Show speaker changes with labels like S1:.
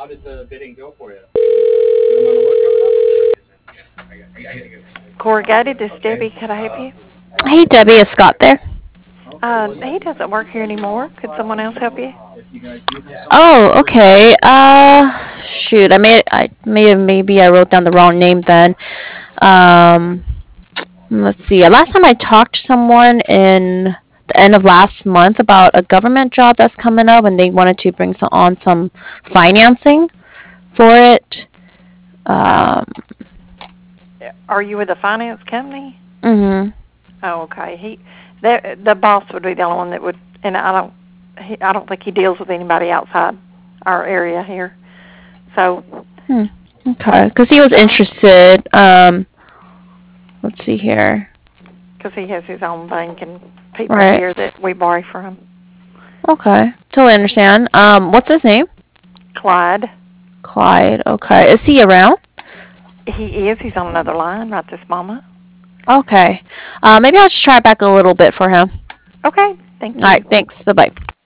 S1: how did the bidding go for you? You want to look
S2: Corrugated, this is Debbie. Could I help you?
S3: Hey, Debbie, is Scott there?
S2: He doesn't work here anymore. Could someone else help you?
S3: Oh, okay. Shoot, maybe I wrote down the wrong name then. Um, let's see. Last time I talked to someone in the end of last month about a government job that's coming up, and they wanted to bring on some financing for it. Um,
S2: Are you with a finance company?
S3: mhm.
S2: Oh, okay. The boss would be the only one that would, and I don't think he deals with anybody outside our area here. So.
S3: Okay, because he was interested. Let's see here.
S2: Because he has his own bank and people
S3: Right.
S2: here that we borrow from.
S3: Okay, totally understand. What's his name?
S2: Clyde.
S3: Clyde. Okay, is he around?
S2: He is. He's on another line right this moment.
S3: Okay. Maybe I'll just try back a little bit for him.
S2: Okay. Thank you.
S3: All right. Thanks. Bye-bye.